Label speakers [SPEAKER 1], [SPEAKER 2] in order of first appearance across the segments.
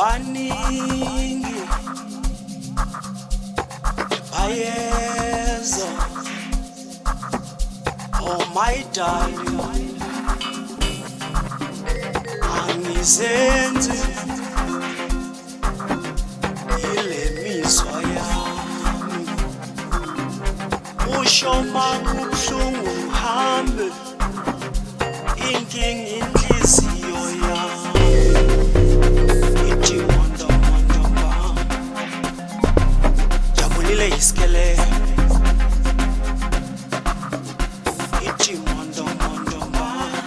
[SPEAKER 1] baningi bayeza. Oh my darling, angizenzi ile mizwa yami. Usho makubuhlungu uhambe, inkinga inhliziyo yami. Ithi mondo mondo ba, jabulile iskele. Ithi mondo mondo ba,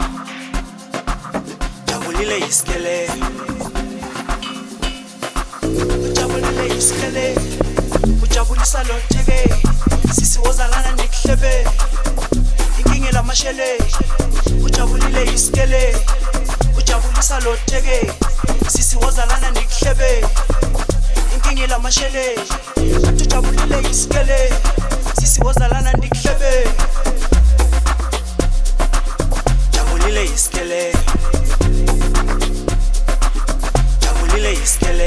[SPEAKER 1] jabulile iskele. Ujabulile iskele, ujabulisa lotheke. Sisi wozalana nikuhlebe, inkinga lamashele. Ujabulile iskele, ujabulisa lotheke. Sisi wozalana nikuhlebe, inkinga lamashele. Ujabulile iskele, sisi wozalana nikuhlebe. Jabulile iskele, jabulile iskele.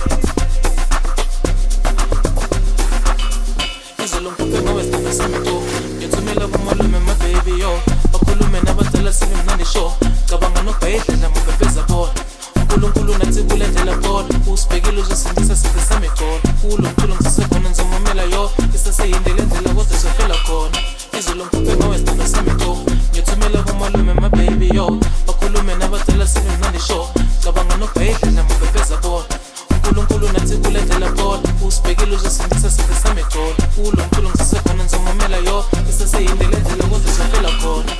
[SPEAKER 2] Ngithumela kumalume my baby yo, bakhulume nabadala sebemnandi show. Cabanga nokubhayidla mabebeza bona, uNkulunkulu nathi kulendlela bona. Usibhekile uzosindisa sithi sami khona, kulo mculo ngisesekhona ngizomamela yo. Isaseyindlela indlela kodwa sofela khona, izolo mkhuphe ngawesithando sami go. Ngithumela kumalume my baby yo, bakhulume nabadala sebemnandi show. Cabanga nokubhayidla mabebeza bona, uNkulunkulu nathi kulendlela bona. Usibhekile uzosindisa sithi sami khona, kulo mculo ngisesekhona ngizomamela yo. Isaseyindlela indlela kodwa sofela khona.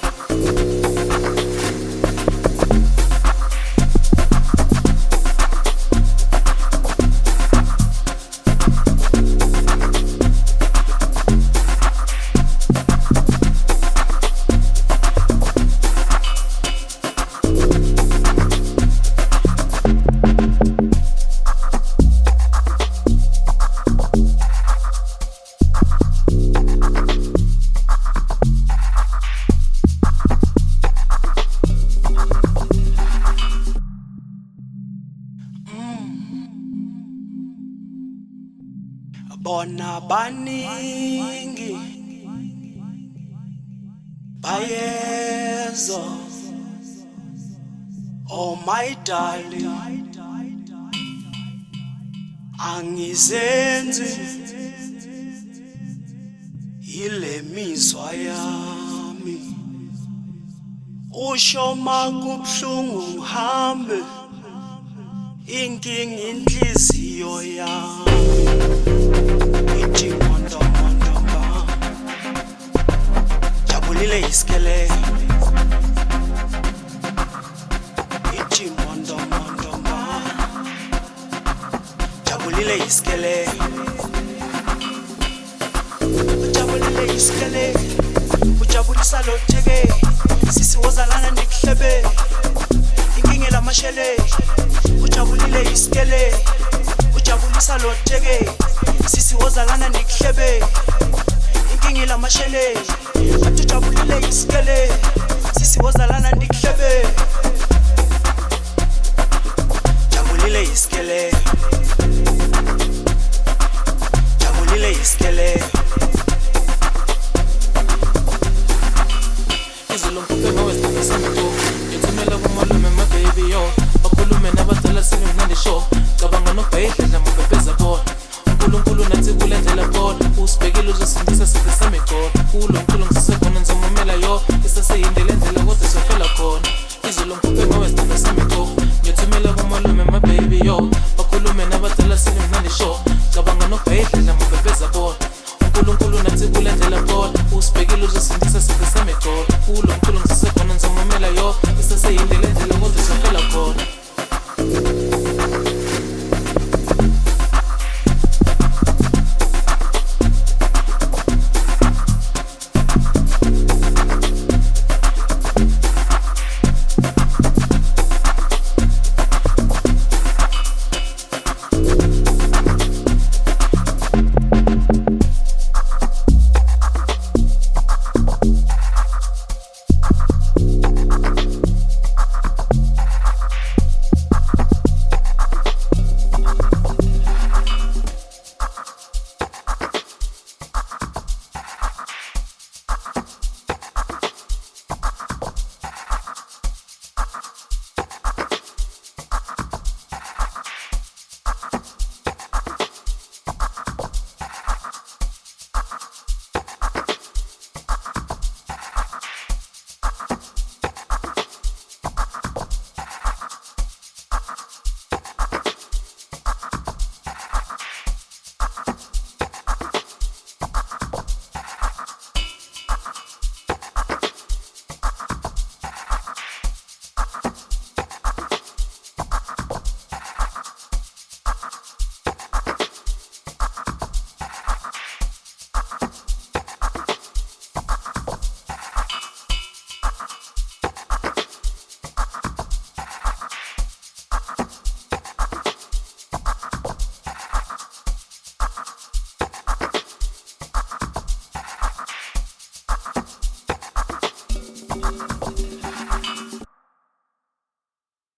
[SPEAKER 1] Bona baningi bayeza. Oh my darling, angizenzi ile mizwa yami. Usho makubuhlungu uhambe, inkinga inhliziyo yami. Ithi mondo mondo ba, jabulile iskele. Ithi mondo mondo ba, jabulile iskele. Ujabulile iskele, ujabulisa lotheke. Sisi wozalana nikuhlebe, inkinga lamashele. Ujabulile iskele, ujabulisa lotheke. Sisi wozalana nikuhlebe, inkinga lamashele. Ujabulile iskele, sisi wozalana nikuhlebe. Jabulile iskele.